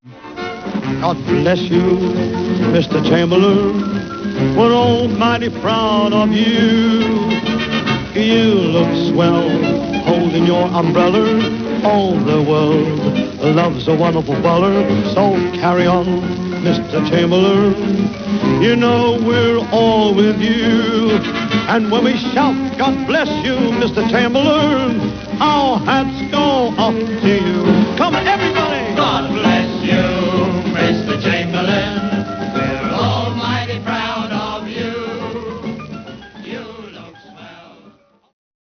God bless you, Mr. Chamberlain. We're all mighty proud of you. You look swell holding your umbrella. All the world loves a wonderful feller. So carry on, Mr. Chamberlain. You know we're all with you. And when we shout, God bless you, Mr. Chamberlain, our hats go off to you.